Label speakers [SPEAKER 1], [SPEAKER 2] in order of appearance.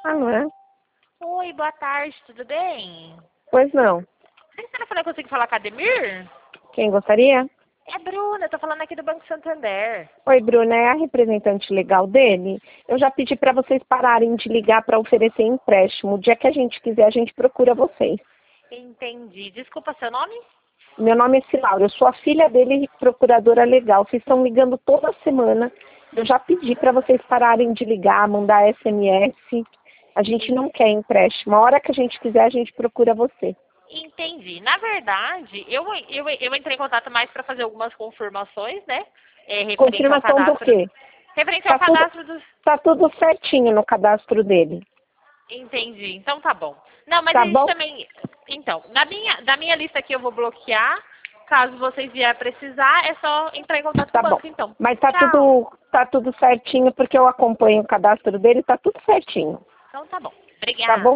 [SPEAKER 1] Alô, é?
[SPEAKER 2] Oi, boa tarde, tudo bem?
[SPEAKER 1] Pois não.
[SPEAKER 2] Você não falou que eu consigo falar com a Ademir?
[SPEAKER 1] Quem gostaria?
[SPEAKER 2] É a Bruna, eu tô falando aqui do Banco Santander.
[SPEAKER 1] Oi, Bruna, é a representante legal dele? Eu já pedi para vocês pararem de ligar para oferecer empréstimo. O dia que a gente quiser, a gente procura vocês.
[SPEAKER 2] Entendi. Desculpa, seu nome?
[SPEAKER 1] Meu nome é Silaura, eu sou a filha dele, procuradora legal. Vocês estão ligando toda semana. Eu já pedi para vocês pararem de ligar, mandar SMS. A gente não quer empréstimo. A hora que a gente quiser, a gente procura você.
[SPEAKER 2] Entendi. Na verdade, eu entrei em contato mais para fazer algumas confirmações, né? Referente ao
[SPEAKER 1] Confirmação do
[SPEAKER 2] cadastro.
[SPEAKER 1] quê?
[SPEAKER 2] Referente ao
[SPEAKER 1] Tá tudo,
[SPEAKER 2] cadastro dos.
[SPEAKER 1] tá tudo certinho no cadastro dele.
[SPEAKER 2] Entendi. Então tá bom. Não, mas
[SPEAKER 1] Tá
[SPEAKER 2] a gente
[SPEAKER 1] bom?
[SPEAKER 2] também. Então, da minha lista aqui eu vou bloquear. Caso vocês vierem precisar, é só entrar em contato com
[SPEAKER 1] Tá
[SPEAKER 2] o
[SPEAKER 1] bom.
[SPEAKER 2] banco, então.
[SPEAKER 1] Mas
[SPEAKER 2] Tchau.
[SPEAKER 1] tá tudo certinho, porque eu acompanho o cadastro dele, tá tudo certinho.
[SPEAKER 2] Então tá bom.
[SPEAKER 1] Tá bom?
[SPEAKER 2] Obrigada.